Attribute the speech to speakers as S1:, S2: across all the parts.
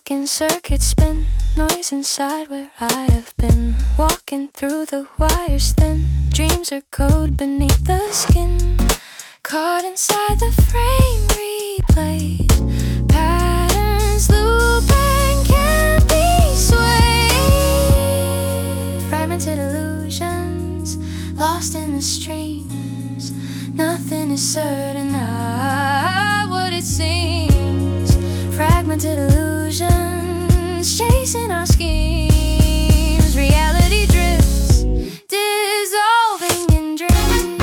S1: making circuits spin, noise inside where I have been. Walking through the wires thin, dreams are code beneath the skin. Caught inside the frame, replayed patterns loop and can't be swayed. Fragmented illusions, lost in the streams. Nothing is certain, not what it seems. Fragmented illusions, chasing our schemes. Reality drifts, dissolving in dreams.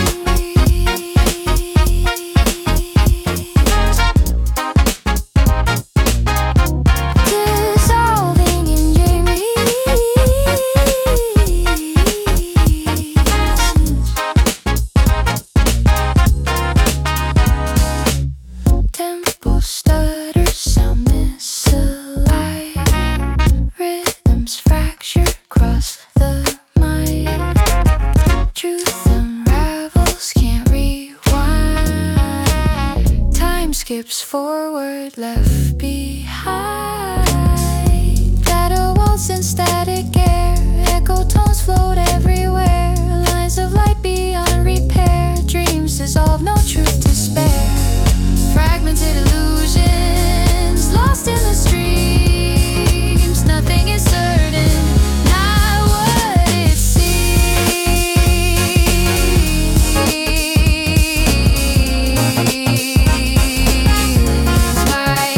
S1: Dissolving in dreams. Tempo stutters, sound misaligned. Rhythms fracture across the mind. Truth unravels, can't rewind. Time skips forward, left behind. Data walls and static air, echo tones float everywhere. Lines of light beyond repair, dreams dissolve, no truth to spare. Fragmented illusions, lost in the streams. Nothing is certain, not what it seems. My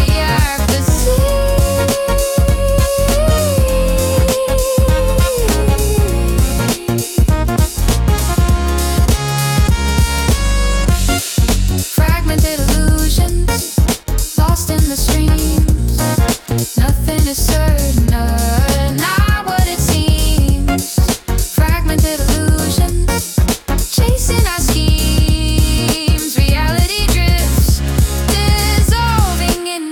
S1: fragmented illusions, lost in the streams. Nothing is certain, not what it seems. Fragmented illusions, chasing our schemes. Reality drifts, dissolving in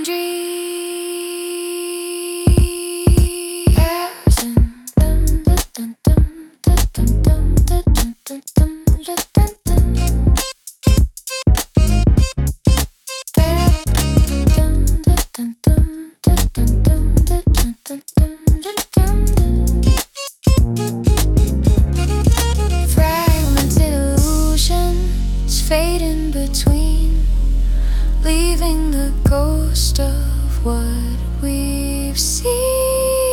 S1: fragmented illusions, fade in between, leaving the ghost of what we've seen.